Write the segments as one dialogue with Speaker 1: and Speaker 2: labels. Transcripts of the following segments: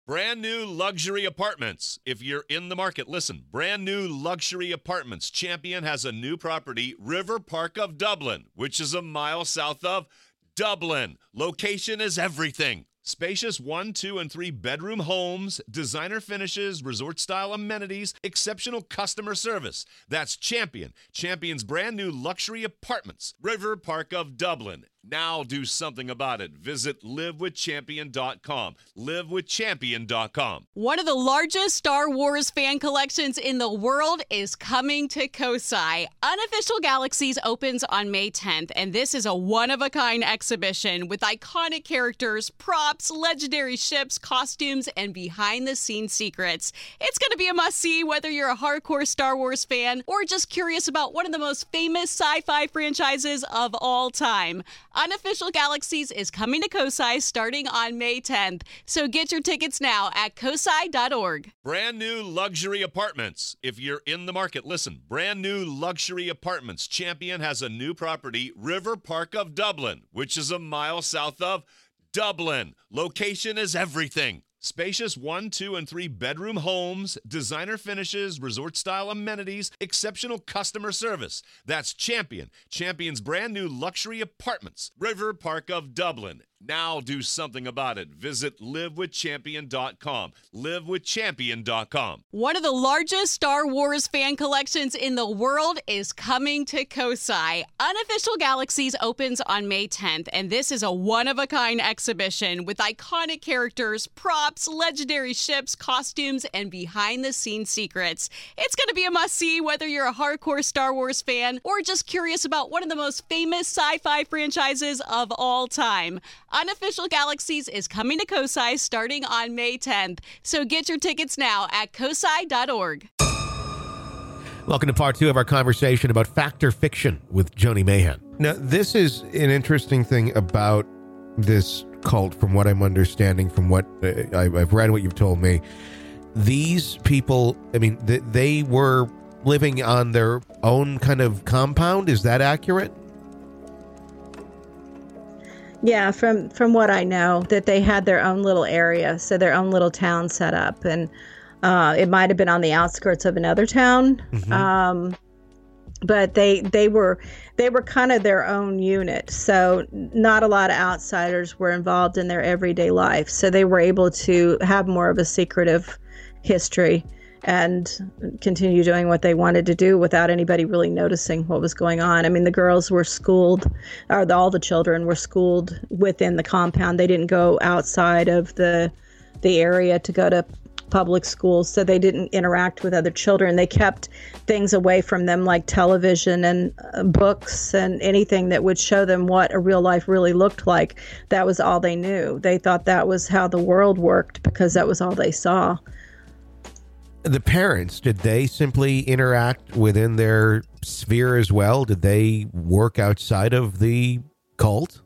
Speaker 1: Brand new luxury apartments. If you're in the market, listen. Brand new luxury apartments. Champion has a new property, River Park of Dublin, which is a mile south of Dublin. Location is everything. Spacious 1, 2, and 3 bedroom homes, designer finishes, resort-style amenities, exceptional customer service. That's Champion. Champion's brand new luxury apartments, River Park of Dublin. Now do something about it. Visit livewithchampion.com. Livewithchampion.com.
Speaker 2: One of the largest Star Wars fan collections in the world is coming to Kosai. Unofficial Galaxies opens on May 10th, and this is a one-of-a-kind exhibition with iconic characters, props, legendary ships, costumes, and behind-the-scenes secrets. It's going to be a must-see whether you're a hardcore Star Wars fan or just curious about one of the most famous sci-fi franchises of all time. Unofficial Galaxies is coming to Kosai starting on May 10th, so get your tickets now at kosai.org.
Speaker 1: Brand new luxury apartments. If you're in the market, listen. Brand new luxury apartments. Champion has a new property, River Park of Dublin, which is a mile south of Dublin. Location is everything. Spacious 1, 2, and 3 bedroom homes, designer finishes, resort-style amenities, exceptional customer service. That's Champion. Champion's brand new luxury apartments, River Park of Dublin. Now do something about it. Visit livewithchampion.com. Livewithchampion.com.
Speaker 2: One of the largest Star Wars fan collections in the world is coming to Kosai. Unofficial Galaxies opens on May 10th, and this is a one-of-a-kind exhibition with iconic characters, props, legendary ships, costumes, and behind-the-scenes secrets. It's going to be a must-see whether you're a hardcore Star Wars fan or just curious about one of the most famous sci-fi franchises of all time. Unofficial Galaxies is coming to Kosai starting on May 10th, so get your tickets now at kosai.org.
Speaker 3: Welcome to part 2 of our conversation about fact or fiction with Joni Mayhan. Now, this is an interesting thing about this cult, from what I'm understanding, from what I've read, what you've told me. These people, I mean, they were living on their own kind of compound. Is that accurate?
Speaker 4: Yeah, from what I know, that they had their own little area, so their own little town set up, and it might have been on the outskirts of another town, but they were kind of their own unit. So not a lot of outsiders were involved in their everyday life, so they were able to have more of a secretive history and continue doing what they wanted to do without anybody really noticing what was going on. I mean, the girls were schooled, or all the children were schooled within the compound. They didn't go outside of the area to go to public schools, so they didn't interact with other children. They kept things away from them, like television and books and anything that would show them what a real life really looked like. That was all they knew. They thought that was how the world worked because that was all they saw.
Speaker 3: The parents, did they simply interact within their sphere as well? Did they work outside of the cult?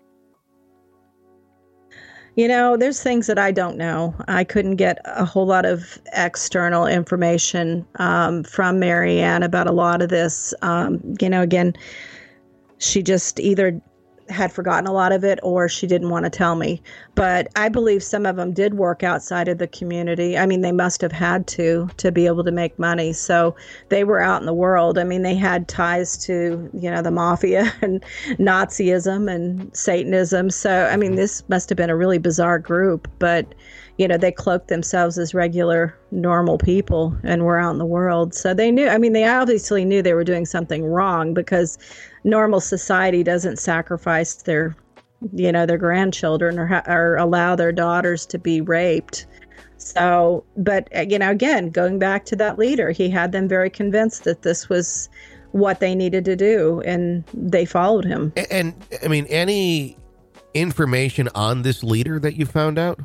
Speaker 4: You know, there's things that I don't know. I couldn't get a whole lot of external information from Marianne about a lot of this. Again, she just either had forgotten a lot of it or she didn't want to tell me. But I believe some of them did work outside of the community. I mean, they must have had to be able to make money. So they were out in the world. I mean, they had ties to, the mafia and Nazism and Satanism. So, I mean, this must have been a really bizarre group, but they cloaked themselves as regular, normal people and were out in the world. So they knew, they obviously knew they were doing something wrong, because normal society doesn't sacrifice their grandchildren or allow their daughters to be raped. So, but, again, going back to that leader, he had them very convinced that this was what they needed to do, and they followed him.
Speaker 3: And any information on this leader that you found out?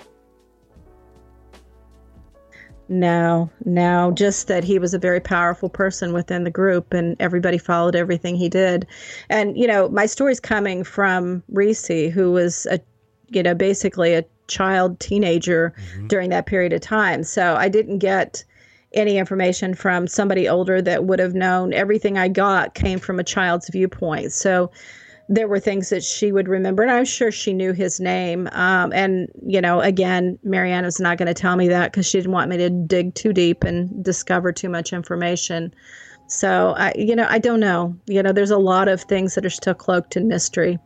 Speaker 4: No, just that he was a very powerful person within the group, and everybody followed everything he did. And, my story's coming from Reese, who was basically a child teenager during that period of time. So I didn't get any information from somebody older that would have known. Everything I got came from a child's viewpoint. So, there were things that she would remember, and I'm sure she knew his name. And, again, Marianne was not going to tell me that because she didn't want me to dig too deep and discover too much information. So, I don't know. There's a lot of things that are still cloaked in mystery.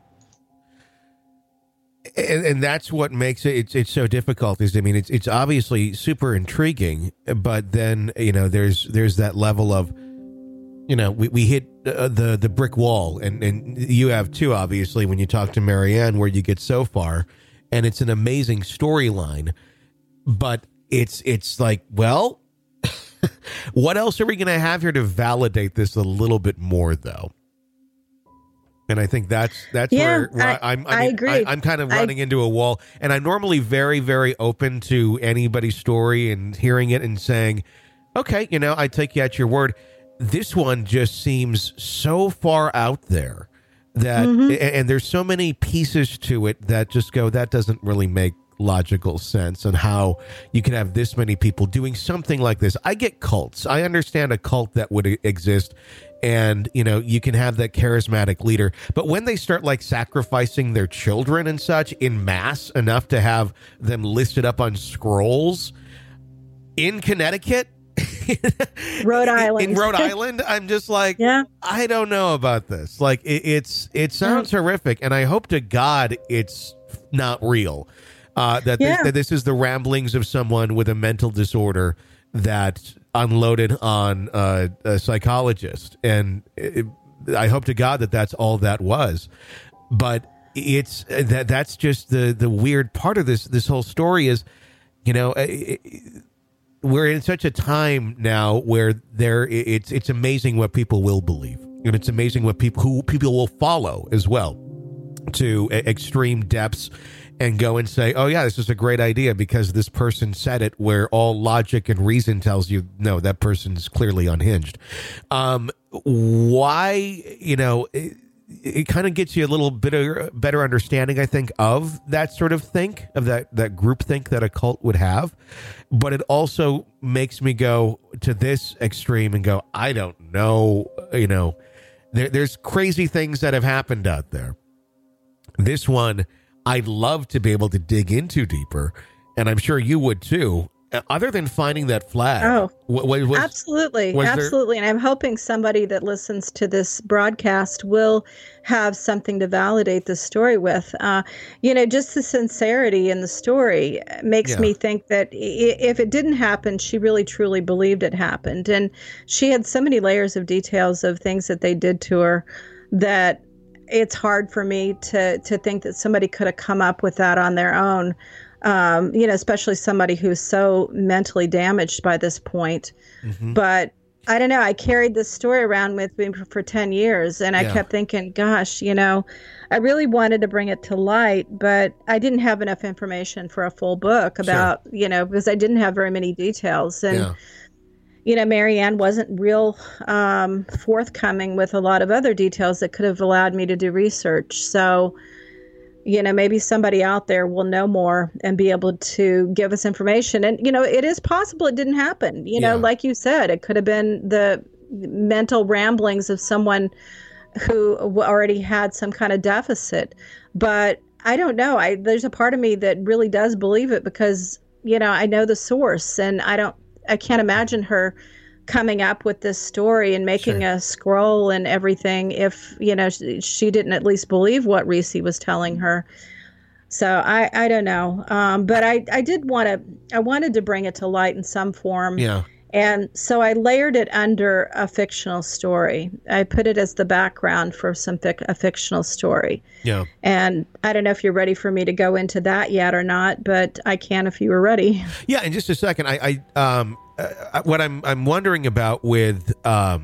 Speaker 3: And that's what makes it's so difficult. It's obviously super intriguing, but then, there's that level of, we hit the brick wall, and you have too, obviously, when you talk to Marianne, where you get so far, and it's an amazing storyline, but it's like, well, what else are we going to have here to validate this a little bit more, though? And I think that's where I agree. I'm kind of running into a wall, and I'm normally very, very open to anybody's story and hearing it and saying, okay, I take you at your word. This one just seems so far out there that, and there's so many pieces to it that just go, that doesn't really make logical sense, and how you can have this many people doing something like this. I get cults. I understand a cult that would exist, and, you can have that charismatic leader. But when they start like sacrificing their children and such in mass enough to have them listed up on scrolls in Connecticut,
Speaker 4: Rhode Island.
Speaker 3: In Rhode Island, I'm just like, I don't know about this. Like, it sounds horrific, and I hope to God it's not real. That this is the ramblings of someone with a mental disorder that unloaded on a psychologist, and I hope to God that that's all that was. But it's that's just the weird part of this whole story is, we're in such a time now where it's amazing what people will believe, and it's amazing what people will follow as well to extreme depths and go and say, oh yeah, this is a great idea because this person said it, where all logic and reason tells you, no, that person's clearly unhinged. Why, it kind of gets you a little bit of better understanding, I think, of that sort of that group think that a cult would have. But it also makes me go to this extreme and go, I don't know, there's crazy things that have happened out there. This one, I'd love to be able to dig into deeper, and I'm sure you would too. Other than finding that flag.
Speaker 4: Absolutely. And I'm hoping somebody that listens to this broadcast will have something to validate the story with. Just the sincerity in the story makes me think that if it didn't happen, she really truly believed it happened. And she had so many layers of details of things that they did to her that it's hard for me to think that somebody could have come up with that on their own. Especially somebody who's so mentally damaged by this point. But I don't know. I carried this story around with me for 10 years, and I kept thinking, gosh, I really wanted to bring it to light, but I didn't have enough information for a full book about, because I didn't have very many details. And, Marianne wasn't real forthcoming with a lot of other details that could have allowed me to do research. So, maybe somebody out there will know more and be able to give us information. And, it is possible it didn't happen. Like you said, it could have been the mental ramblings of someone who already had some kind of deficit. But I don't know. There's a part of me that really does believe it because, I know the source, and I can't imagine her coming up with this story and making a scroll and everything if, she didn't at least believe what Reese was telling her. So I don't know. But I wanted to bring it to light in some form. Yeah. And so I layered it under a fictional story. I put it as the background for a fictional story. Yeah. And I don't know if you're ready for me to go into that yet or not, but I can if you were ready.
Speaker 3: Yeah. In just a second, what I'm wondering about with the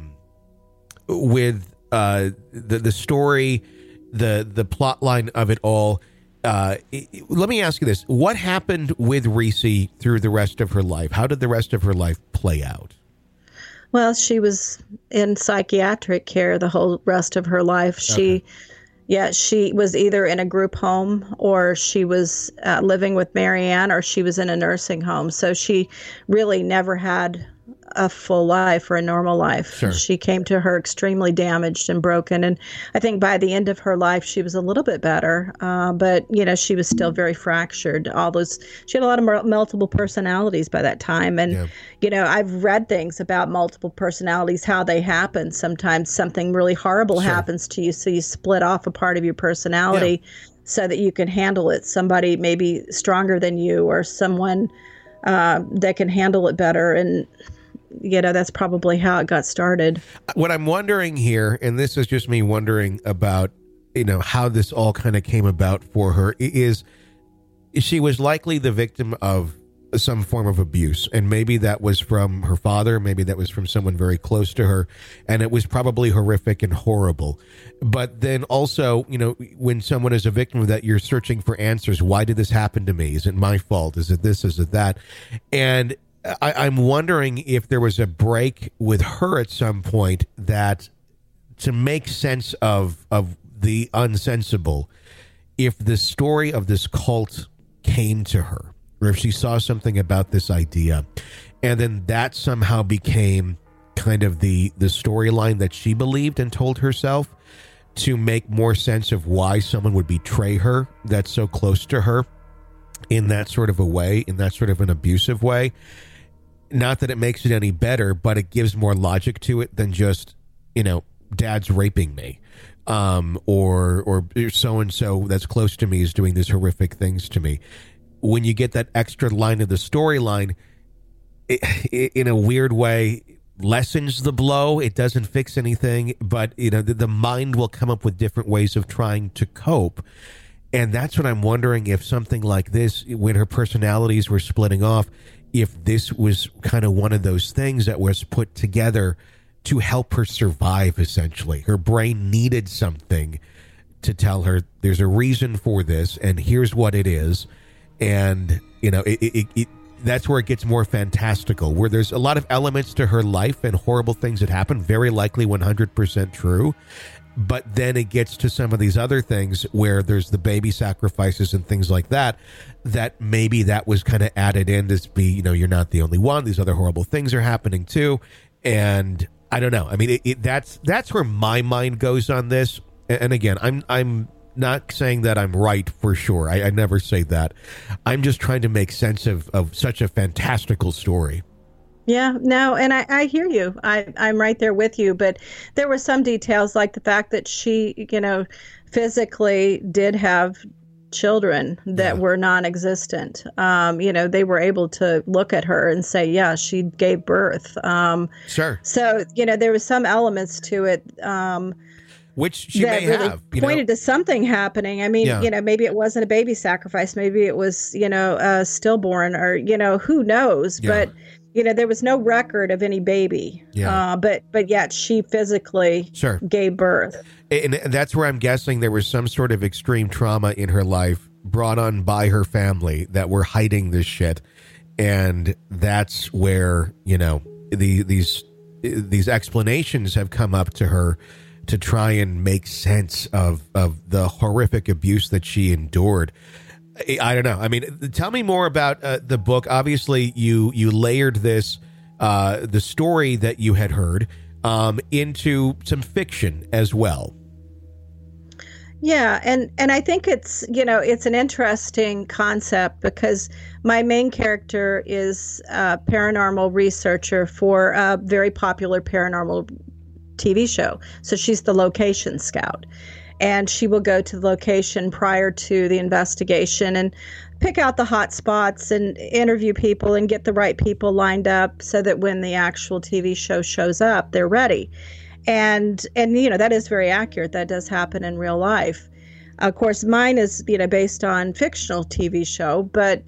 Speaker 3: story, the plot line of it all. Let me ask you this. What happened with Reese through the rest of her life? How did the rest of her life play out?
Speaker 4: Well, she was in psychiatric care the whole rest of her life. She was either in a group home or she was living with Marianne or she was in a nursing home. So she really never had a full life or a normal life.
Speaker 3: Sure.
Speaker 4: She came to her extremely damaged and broken. And I think by the end of her life, she was a little bit better. But, she was still very fractured. She had a lot of multiple personalities by that time. And, I've read things about multiple personalities, how they happen. Sometimes something really horrible happens to you. So you split off a part of your personality so that you can handle it. Somebody maybe stronger than you, or someone that can handle it better. And, that's probably how it got started.
Speaker 3: What I'm wondering here, and this is just me wondering about, how this all kind of came about for her, is she was likely the victim of some form of abuse. And maybe that was from her father. Maybe that was from someone very close to her. And it was probably horrific and horrible. But then also, when someone is a victim of that, you're searching for answers. Why did this happen to me? Is it my fault? Is it this? Is it that? And I'm wondering if there was a break with her at some point that, to make sense of the unsensible, if the story of this cult came to her, or if she saw something about this idea, and then that somehow became kind of the storyline that she believed and told herself to make more sense of why someone would betray her that's so close to her in that sort of a way, in that sort of an abusive way. Not that it makes it any better, but it gives more logic to it than just, dad's raping me. Or so-and-so that's close to me is doing these horrific things to me. When you get that extra line of the storyline, in a weird way, lessens the blow. It doesn't fix anything, but the mind will come up with different ways of trying to cope. And that's what I'm wondering, if something like this, when her personalities were splitting off, if this was kind of one of those things that was put together to help her survive, essentially. Her brain needed something to tell her there's a reason for this, and here's what it is. And, that's where it gets more fantastical, where there's a lot of elements to her life and horrible things that happen, very likely 100% true. But then it gets to some of these other things where there's the baby sacrifices and things like that, that maybe that was kind of added in to be, you're not the only one. These other horrible things are happening too. And I don't know. I mean, that's where my mind goes on this. And again, I'm not saying that I'm right for sure. I never say that. I'm just trying to make sense of such a fantastical story.
Speaker 4: Yeah, no, and I hear you. I'm right there with you. But there were some details, like the fact that she, physically did have children that were non-existent. They were able to look at her and say, yeah, she gave birth.
Speaker 3: Sure.
Speaker 4: So, there was some elements to it.
Speaker 3: Which she may
Speaker 4: really
Speaker 3: have
Speaker 4: pointed to something happening. I mean, maybe it wasn't a baby sacrifice. Maybe it was, a stillborn, or, who knows?
Speaker 3: Yeah.
Speaker 4: But, there was no record of any baby.
Speaker 3: Yeah.
Speaker 4: But yet she physically gave birth.
Speaker 3: And that's where I'm guessing there was some sort of extreme trauma in her life brought on by her family that were hiding this shit. And that's where, these explanations have come up to her to try and make sense of the horrific abuse that she endured. I don't know. I mean, tell me more about the book. Obviously, you layered this, the story that you had heard, into some fiction as well.
Speaker 4: Yeah, and I think it's, it's an interesting concept, because my main character is a paranormal researcher for a very popular paranormal TV show. So she's the location scout, and she will go to the location prior to the investigation and pick out the hot spots and interview people and get the right people lined up so that when the actual TV show shows up, they're ready. And that is very accurate. That does happen in real life. Of course, mine is, based on fictional TV show, but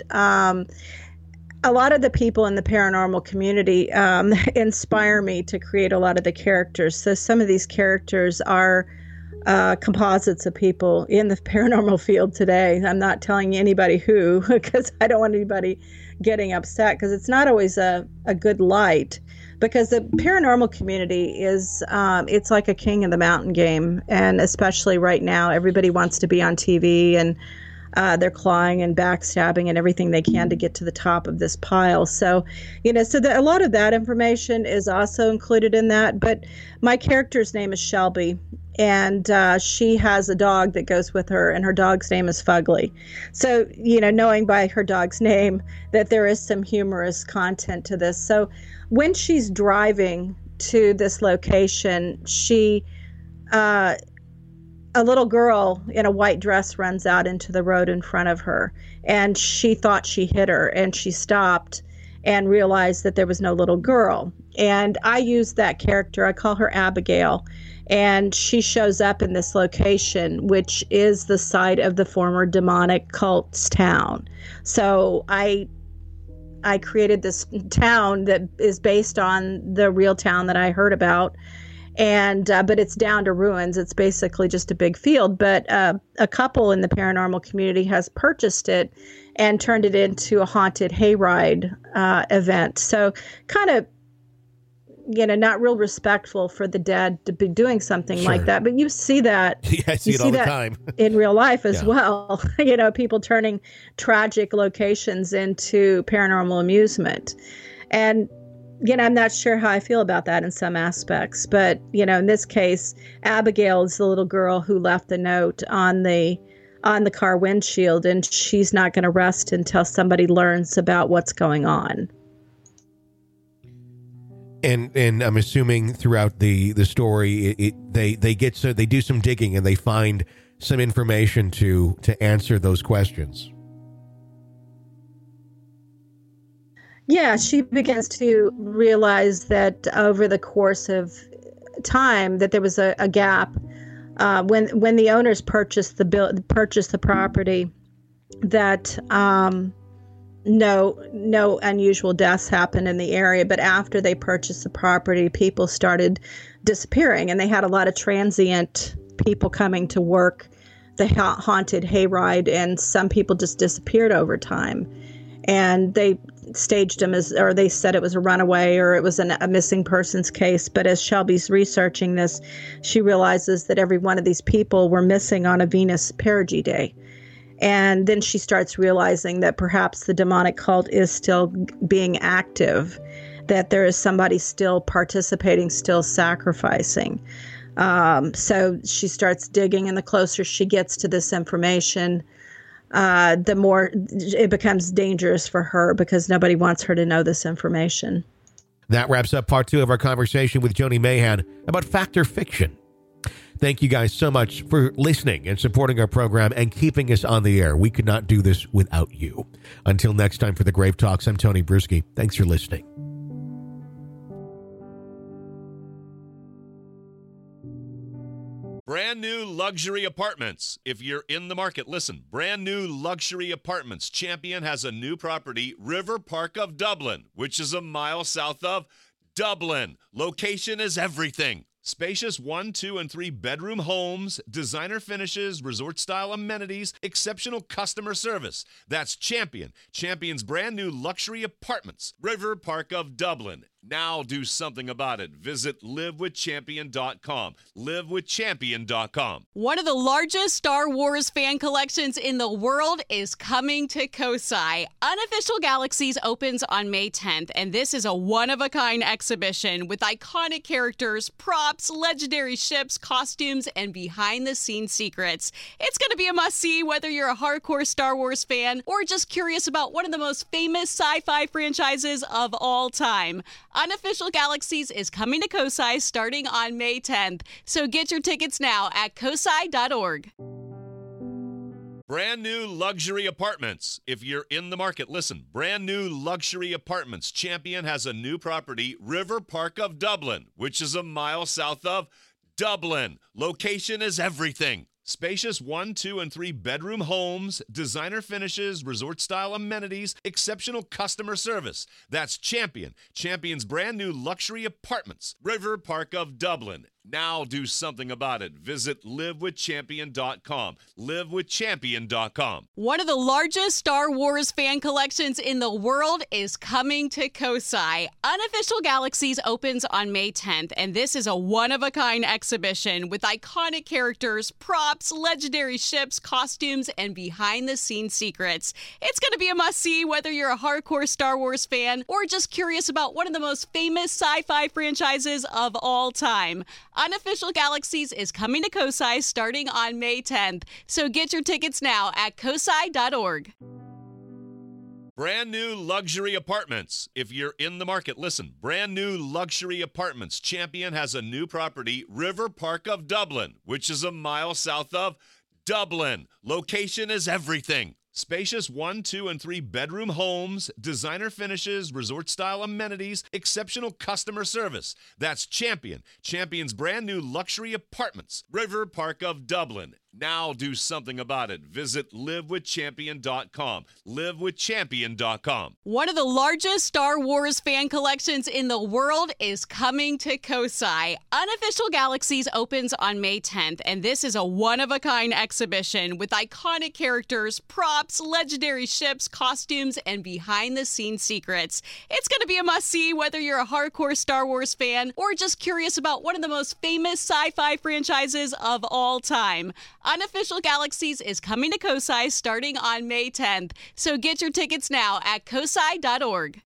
Speaker 4: a lot of the people in the paranormal community inspire me to create a lot of the characters. So some of these characters are composites of people in the paranormal field today. I'm not telling anybody who, because I don't want anybody getting upset, because it's not always a good light. Because the paranormal community is, it's like a king of the mountain game. And especially right now, everybody wants to be on TV. And They're clawing and backstabbing and everything they can to get to the top of this pile. So, a lot of that information is also included in that. But my character's name is Shelby, and she has a dog that goes with her, and her dog's name is Fugly. So, knowing by her dog's name that there is some humorous content to this. So when she's driving to this location, a little girl in a white dress runs out into the road in front of her, and she thought she hit her, and she stopped and realized that there was no little girl. And I use that character, I call her Abigail, and she shows up in this location, which is the site of the former demonic cult's town. So I created this town that is based on the real town that I heard about. And but it's down to ruins. It's basically just a big field. But a couple in the paranormal community has purchased it and turned it into a haunted hayride event. So kind of, not real respectful for the dead to be doing something like that. But you see that.
Speaker 3: Yeah, I see it all the time.
Speaker 4: In real life as well. People turning tragic locations into paranormal amusement. And I'm not sure how I feel about that in some aspects, but, in this case, Abigail is the little girl who left the note on the car windshield, and she's not going to rest until somebody learns about what's going on.
Speaker 3: And I'm assuming throughout the story, they do some digging and they find some information to answer those questions.
Speaker 4: Yeah, she begins to realize that over the course of time that there was a gap when the owners purchased the property, that no unusual deaths happened in the area. But after they purchased the property, people started disappearing, and they had a lot of transient people coming to work the haunted hayride, and some people just disappeared over time. And they staged them or they said it was a runaway or it was a missing persons case. But as Shelby's researching this, she realizes that every one of these people were missing on a Venus perigee day. And then she starts realizing that perhaps the demonic cult is still being active, that there is somebody still participating, still sacrificing. So she starts digging, and the closer she gets to this information, the more it becomes dangerous for her, because nobody wants her to know this information.
Speaker 3: That wraps up part 2 of our conversation with Joni Mayhan about Fact or Fiction. Thank you guys so much for listening and supporting our program and keeping us on the air. We could not do this without you. Until next time for the Grave Talks, I'm Tony Bruschi. Thanks for listening.
Speaker 1: Brand new luxury apartments. If you're in the market, listen. Brand new luxury apartments. Champion has a new property, River Park of Dublin, which is a mile south of Dublin. Location is everything. Spacious 1, 2, and 3 bedroom homes, designer finishes, resort-style amenities, exceptional customer service. That's Champion. Champion's brand new luxury apartments, River Park of Dublin. Now do something about it. Visit livewithchampion.com. livewithchampion.com.
Speaker 2: One of the largest Star Wars fan collections in the world is coming to Kosai. Unofficial Galaxies opens on May 10th, and this is a one-of-a-kind exhibition with iconic characters, props, legendary ships, costumes, and behind-the-scenes secrets. It's going to be a must-see whether you're a hardcore Star Wars fan or just curious about one of the most famous sci-fi franchises of all time. Unofficial Galaxies is coming to Kosai starting on May 10th, so get your tickets now at kosai.org.
Speaker 1: Brand new luxury apartments. If you're in the market, listen. Brand new luxury apartments. Champion has a new property, River Park of Dublin, which is a mile south of Dublin. Location is everything. Spacious 1, 2, and 3 bedroom homes, designer finishes, resort-style amenities, exceptional customer service. That's Champion. Champion's brand new luxury apartments, River Park of Dublin. Now do something about it. Visit livewithchampion.com. Livewithchampion.com.
Speaker 2: One of the largest Star Wars fan collections in the world is coming to Kosai. Unofficial Galaxies opens on May 10th, and this is a one-of-a-kind exhibition with iconic characters, props, legendary ships, costumes, and behind-the-scenes secrets. It's going to be a must-see whether you're a hardcore Star Wars fan or just curious about one of the most famous sci-fi franchises of all time. Unofficial Galaxies is coming to Kosai starting on May 10th, so get your tickets now at kosai.org.
Speaker 1: Brand new luxury apartments. If you're in the market, listen. Brand new luxury apartments. Champion has a new property, River Park of Dublin, which is a mile south of Dublin. Location is everything. Spacious 1, 2, and 3 bedroom homes, designer finishes, resort-style amenities, exceptional customer service. That's Champion. Champion's brand new luxury apartments, River Park of Dublin. Now do something about it. Visit livewithchampion.com. Livewithchampion.com.
Speaker 2: One of the largest Star Wars fan collections in the world is coming to Kosai. Unofficial Galaxies opens on May 10th, and this is a one-of-a-kind exhibition with iconic characters, props, legendary ships, costumes, and behind-the-scenes secrets. It's going to be a must-see whether you're a hardcore Star Wars fan or just curious about one of the most famous sci-fi franchises of all time. Unofficial Galaxies is coming to Kosai starting on May 10th, so get your tickets now at kosai.org.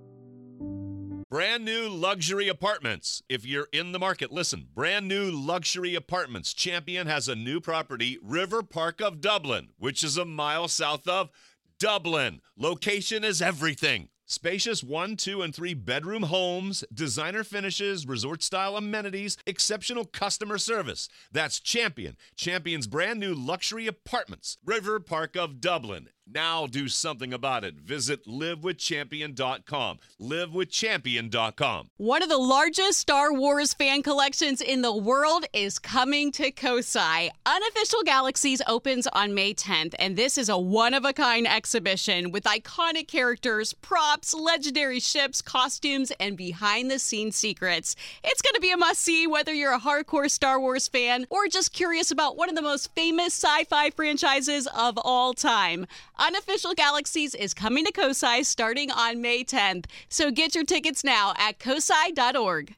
Speaker 1: Brand new luxury apartments. If you're in the market, listen. Brand new luxury apartments. Champion has a new property, River Park of Dublin, which is a mile south of Dublin. Location is everything. Spacious 1, 2, and 3 bedroom homes, designer finishes, resort-style amenities, exceptional customer service. That's Champion. Champion's brand new luxury apartments, River Park of Dublin. Now do something about it. Visit livewithchampion.com. Livewithchampion.com.
Speaker 2: One of the largest Star Wars fan collections in the world is coming to Kosai. Unofficial Galaxies opens on May 10th, and this is a one-of-a-kind exhibition with iconic characters, props, legendary ships, costumes, and behind-the-scenes secrets. It's going to be a must-see whether you're a hardcore Star Wars fan or just curious about one of the most famous sci-fi franchises of all time. Unofficial Galaxies is coming to Kosai starting on May 10th, so get your tickets now at kosai.org.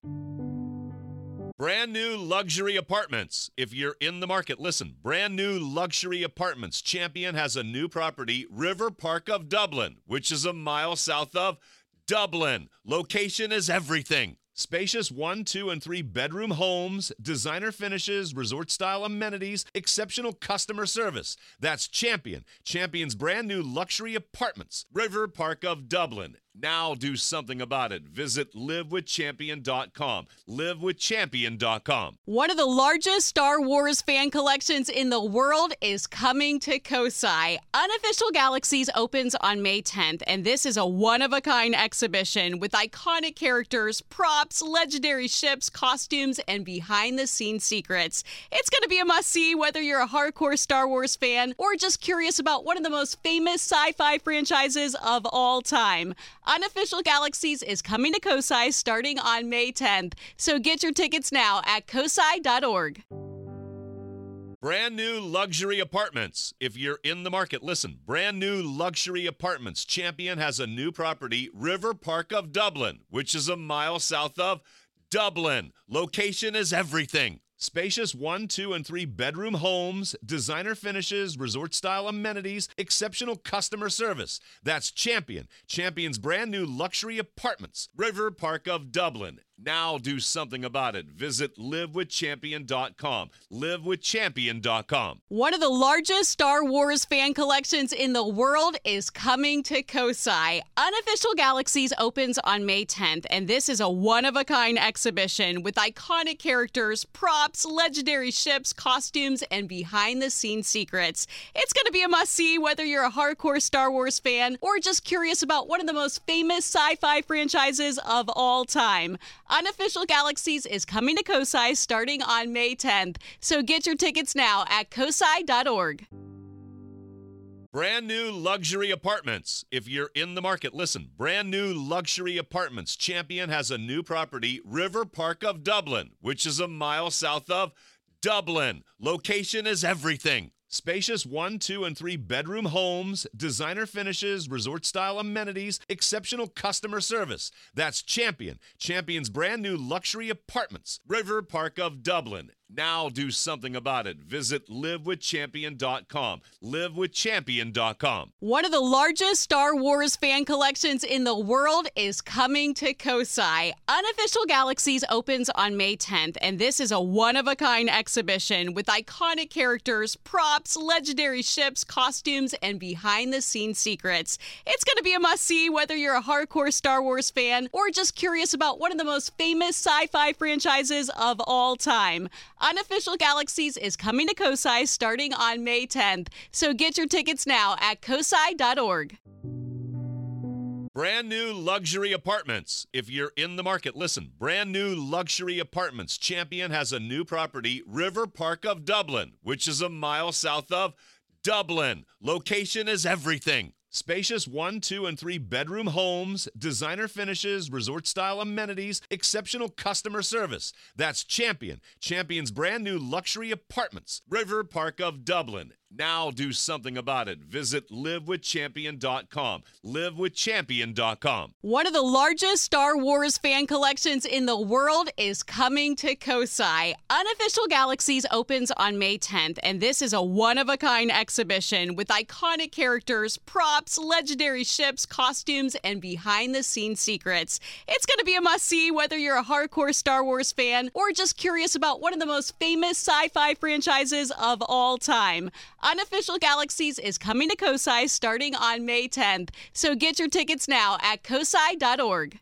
Speaker 1: Brand new luxury apartments. If you're in the market, listen. Brand new luxury apartments. Champion has a new property, River Park of Dublin, which is a mile south of Dublin. Location is everything. Spacious 1, 2, and 3 bedroom homes, designer finishes, resort-style amenities, exceptional customer service. That's Champion. Champion's brand new luxury apartments, River Park of Dublin. Now do something about it. Visit livewithchampion.com. Livewithchampion.com.
Speaker 2: One of the largest Star Wars fan collections in the world is coming to Kosai. Unofficial Galaxies opens on May 10th, and this is a one-of-a-kind exhibition with iconic characters, props, legendary ships, costumes, and behind-the-scenes secrets. It's going to be a must-see whether you're a hardcore Star Wars fan or just curious about one of the most famous sci-fi franchises of all time. Unofficial Galaxies is coming to Kosai starting on May 10th, so get your tickets now at kosai.org.
Speaker 1: Brand new luxury apartments. If you're in the market, listen. Brand new luxury apartments. Champion has a new property, River Park of Dublin, which is a mile south of Dublin. Location is everything. Spacious 1, 2, and 3 bedroom homes, designer finishes, resort-style amenities, exceptional customer service. That's Champion. Champion's brand new luxury apartments, River Park of Dublin. Now do something about it. Visit livewithchampion.com. Livewithchampion.com.
Speaker 2: One of the largest Star Wars fan collections in the world is coming to Kosai. Unofficial Galaxies opens on May 10th, and this is a one-of-a-kind exhibition with iconic characters, props, legendary ships, costumes, and behind-the-scenes secrets. It's going to be a must-see whether you're a hardcore Star Wars fan or just curious about one of the most famous sci-fi franchises of all time. Unofficial Galaxies is coming to Kosai starting on May 10th, so get your tickets now at kosai.org.
Speaker 1: Brand new luxury apartments. If you're in the market, listen. Brand new luxury apartments. Champion has a new property, River Park of Dublin, which is a mile south of Dublin. Location is everything. Spacious 1, 2, and 3 bedroom homes, designer finishes, resort-style amenities, exceptional customer service. That's Champion. Champion's brand new luxury apartments. River Park of Dublin. Now do something about it. Visit livewithchampion.com. Livewithchampion.com.
Speaker 2: One of the largest Star Wars fan collections in the world is coming to Kosai. Unofficial Galaxies opens on May 10th, and this is a one-of-a-kind exhibition with iconic characters, props, legendary ships, costumes, and behind-the-scenes secrets. It's going to be a must-see whether you're a hardcore Star Wars fan or just curious about one of the most famous sci-fi franchises of all time. Unofficial Galaxies is coming to Kosai starting on May 10th, so get your tickets now at kosai.org.
Speaker 1: Brand new luxury apartments. If you're in the market, listen. Brand new luxury apartments. Champion has a new property, River Park of Dublin, which is a mile south of Dublin. Location is everything. Spacious 1, 2, and 3 bedroom homes, designer finishes, resort-style amenities, exceptional customer service. That's Champion. Champion's brand new luxury apartments. River Park of Dublin. Now do something about it. Visit livewithchampion.com. Livewithchampion.com.
Speaker 2: One of the largest Star Wars fan collections in the world is coming to Kosai. Unofficial Galaxies opens on May 10th, and this is a one-of-a-kind exhibition with iconic characters, props, legendary ships, costumes, and behind-the-scenes secrets. It's going to be a must-see whether you're a hardcore Star Wars fan or just curious about one of the most famous sci-fi franchises of all time. Unofficial Galaxies is coming to Kosai starting on May 10th, so get your tickets now at kosai.org.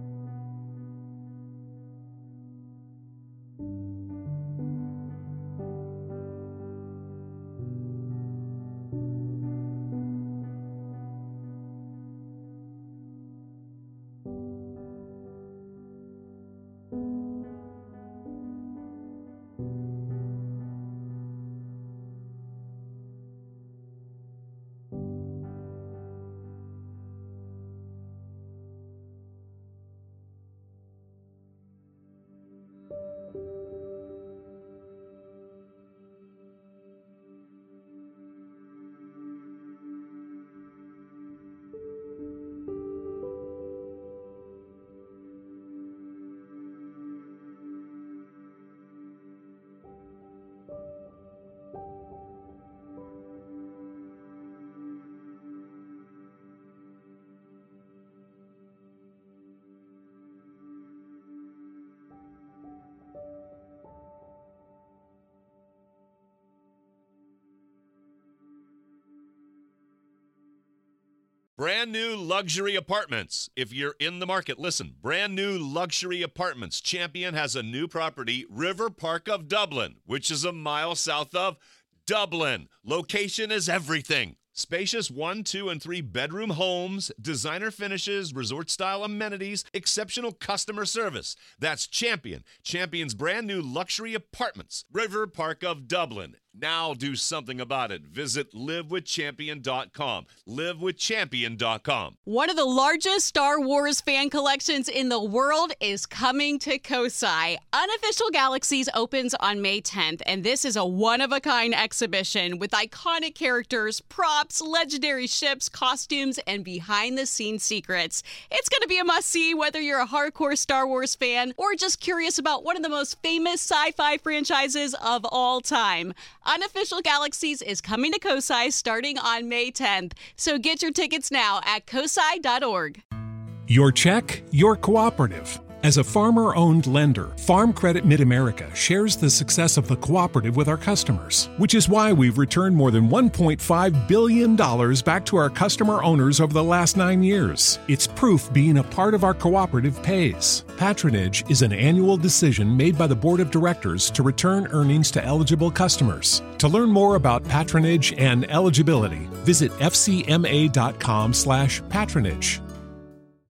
Speaker 1: Brand new luxury apartments. If you're in the market, listen. Brand new luxury apartments. Champion has a new property, River Park of Dublin, which is a mile south of Dublin. Location is everything. Spacious 1, 2, and 3 bedroom homes, designer finishes, resort-style amenities, exceptional customer service. That's Champion. Champion's brand new luxury apartments. River Park of Dublin. Now do something about it. Visit livewithchampion.com. Livewithchampion.com.
Speaker 2: One of the largest Star Wars fan collections in the world is coming to Kosai. Unofficial Galaxies opens on May 10th, and this is a one-of-a-kind exhibition with iconic characters, props, legendary ships, costumes, and behind-the-scenes secrets. It's going to be a must-see whether you're a hardcore Star Wars fan or just curious about one of the most famous sci-fi franchises of all time. Unofficial Galaxies is coming to Kosai starting on May 10th, so get your tickets now at kosai.org.
Speaker 5: Your check, your cooperative. As a farmer-owned lender, Farm Credit Mid-America shares the success of the cooperative with our customers, which is why we've returned more than $1.5 billion back to our customer owners over the last 9 years. It's proof being a part of our cooperative pays. Patronage is an annual decision made by the Board of Directors to return earnings to eligible customers. To learn more about patronage and eligibility, visit fcma.com/patronage.